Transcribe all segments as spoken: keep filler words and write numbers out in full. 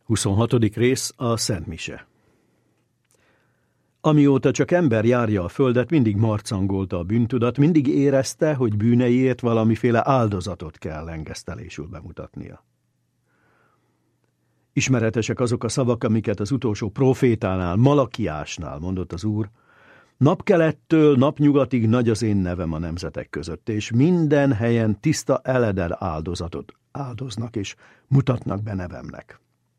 huszonhatodik rész a Szent Mise. Amióta csak ember járja a földet, mindig marcangolta a bűntudat, mindig érezte, hogy bűneiért valamiféle áldozatot kell engesztelésül bemutatnia. Ismeretesek azok a szavak, amiket az utolsó profétánál, Malakiásnál mondott az Úr: napkelettől napnyugatig nagy az én nevem a nemzetek között, és minden helyen tiszta eledel áldozatot áldoznak, és mutatnak be nevemnek.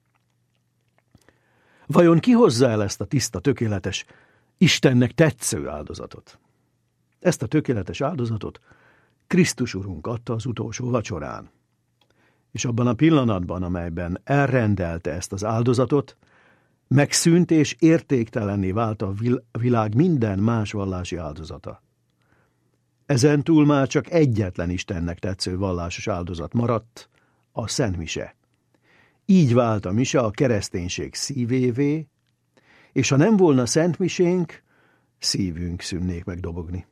Vajon ki hozza el ezt a tiszta, tökéletes, Istennek tetsző áldozatot? Ezt a tökéletes áldozatot Krisztus Urunk adta az utolsó vacsorán. És abban a pillanatban, amelyben elrendelte ezt az áldozatot, megszűnt és értéktelenné vált a világ minden más vallási áldozata. Ezentúl már csak egyetlen Istennek tetsző vallásos áldozat maradt, a Szent Mise. Így vált a mise a kereszténység szívévé, és ha nem volna Szent Misénk, szívünk szűnnék meg dobogni.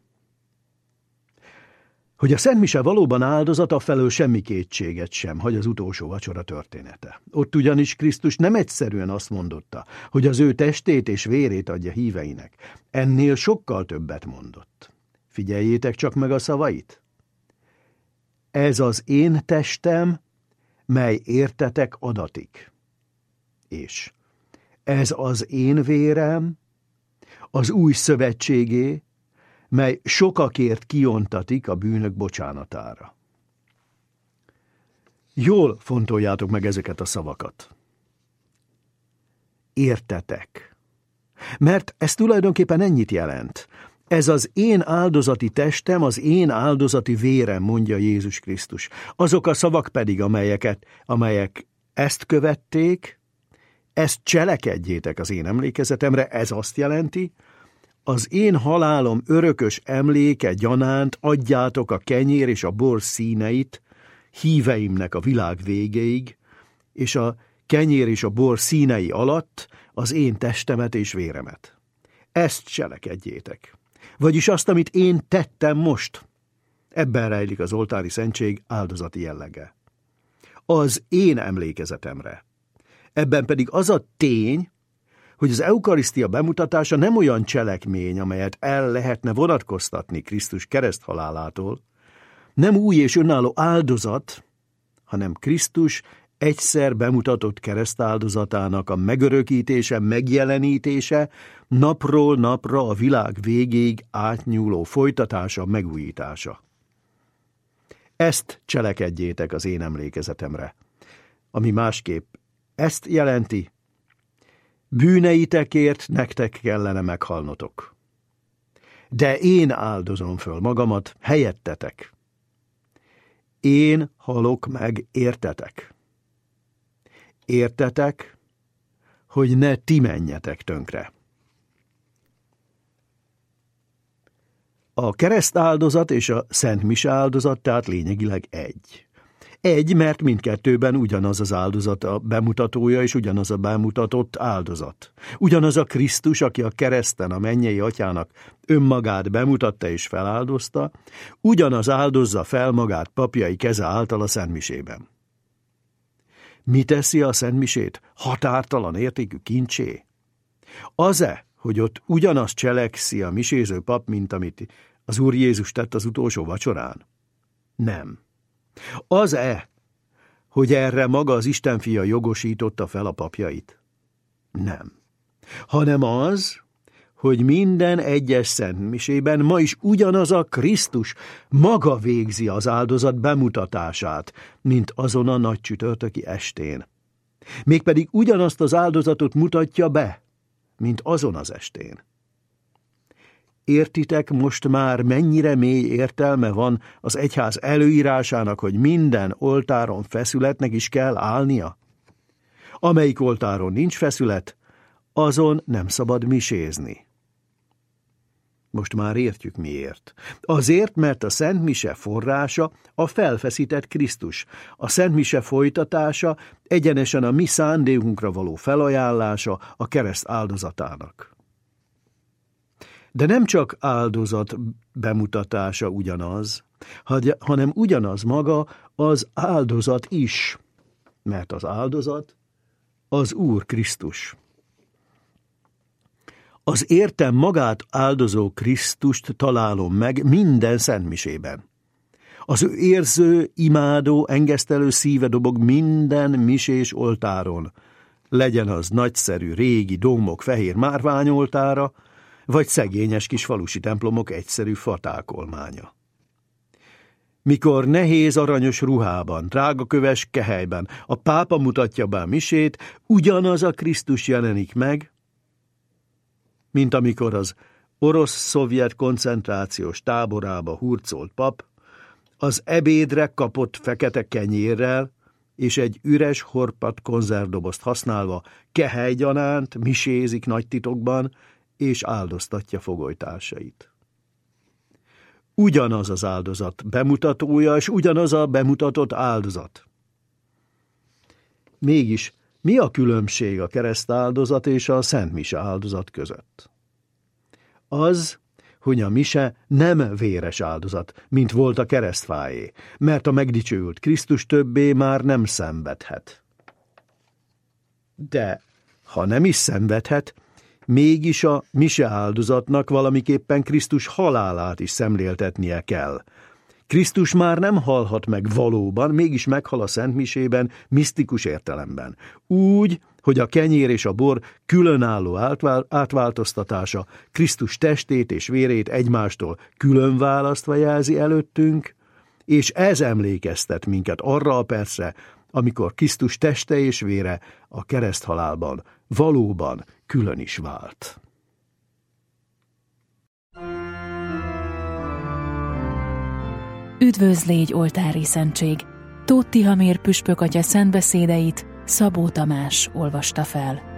Hogy a Szent Mise valóban áldozata, felől semmi kétséget sem hagy az utolsó vacsora története. Ott ugyanis Krisztus nem egyszerűen azt mondotta, hogy az ő testét és vérét adja híveinek. Ennél sokkal többet mondott. Figyeljétek csak meg a szavait. Ez az én testem, mely értetek adatik. És ez az én vérem, az új szövetségé, mely sokakért kiontatik a bűnök bocsánatára. Jól fontoljátok meg ezeket a szavakat. Értetek. Mert ez tulajdonképpen ennyit jelent. Ez az én áldozati testem, az én áldozati vérem, mondja Jézus Krisztus. Azok a szavak pedig, amelyeket, amelyek ezt követték, ezt cselekedjétek az én emlékezetemre, ez azt jelenti, az én halálom örökös emléke gyanánt adjátok a kenyér és a bor színeit híveimnek a világ végéig, és a kenyér és a bor színei alatt az én testemet és véremet. Ezt cselekedjétek. Vagyis azt, amit én tettem most. Ebben rejlik az oltári szentség áldozati jellege. Az én emlékezetemre. Ebben pedig az a tény, hogy az eukarisztia bemutatása nem olyan cselekmény, amelyet el lehetne vonatkoztatni Krisztus kereszthalálától, nem új és önálló áldozat, hanem Krisztus egyszer bemutatott keresztáldozatának a megörökítése, megjelenítése, napról napra a világ végéig átnyúló folytatása, megújítása. Ezt cselekedjétek az én emlékezetemre, ami másképp ezt jelenti: bűneitekért nektek kellene meghalnotok. De én áldozom föl magamat helyettetek. Én halok meg értetek. Értetek, hogy ne ti menjetek tönkre. A keresztáldozat és a Szent Mise áldozat tehát lényegileg egy. Egy, mert mindkettőben ugyanaz az áldozat a bemutatója, és ugyanaz a bemutatott áldozat. Ugyanaz a Krisztus, aki a kereszten a mennyei atyának önmagát bemutatta és feláldozta, ugyanaz áldozza fel magát papjai keze által a Szent Misében. Mi teszi a Szent Misét határtalan értékű kincsé? Az-e, hogy ott ugyanazt cselekszi a miséző pap, mint amit az Úr Jézus tett az utolsó vacsorán? Nem. Az-e, hogy erre maga az Istenfia jogosította fel a papjait? Nem. Hanem az, hogy minden egyes szent misében ma is ugyanaz a Krisztus maga végzi az áldozat bemutatását, mint azon a nagy csütörtöki estén. Mégpedig ugyanazt az áldozatot mutatja be, mint azon az estén. Értitek most már, mennyire mély értelme van az egyház előírásának, hogy minden oltáron feszületnek is kell állnia? Amelyik oltáron nincs feszület, azon nem szabad misézni. Most már értjük miért. Azért, mert a Szent Mise forrása a felfeszített Krisztus, a Szent Mise folytatása egyenesen a mi szándékunkra való felajánlása a kereszt áldozatának. De nem csak áldozat bemutatása ugyanaz, hanem ugyanaz maga az áldozat is, mert az áldozat az Úr Krisztus. Az értem magát áldozó Krisztust találom meg minden szentmisében. Az ő érző, imádó, engesztelő szíve dobog minden misés oltáron, legyen az nagyszerű, régi dómok fehér márványoltára, vagy szegényes kis falusi templomok egyszerű fatálkolmánya. Mikor nehéz aranyos ruhában, drágaköves kehelyben a pápa mutatja be a misét, ugyanaz a Krisztus jelenik meg, mint amikor az orosz-szovjet koncentrációs táborába hurcolt pap, az ebédre kapott fekete kenyérrel és egy üres horpadt konzervdobozt használva kehelygyanánt misézik nagy titokban, és áldoztatja fogolytársait. Ugyanaz az áldozat bemutatója, és ugyanaz a bemutatott áldozat. Mégis mi a különbség a keresztáldozat és a szentmise áldozat között? Az, hogy a mise nem véres áldozat, mint volt a keresztfájé, mert a megdicsőült Krisztus többé már nem szenvedhet. De ha nem is szenvedhet, mégis a mise áldozatnak valamiképpen Krisztus halálát is szemléltetnie kell. Krisztus már nem halhat meg valóban, mégis meghal a szentmisében, misztikus értelemben. Úgy, hogy a kenyér és a bor különálló átváltoztatása Krisztus testét és vérét egymástól külön választva jelzi előttünk, és ez emlékeztet minket arra a percre, amikor Krisztus teste és vére a kereszthalálban valóban külön is vált. Üdvözl légy, oltári szentség! Tóth Tihamér püspök atya szentbeszédeit Szabó Tamás olvasta fel.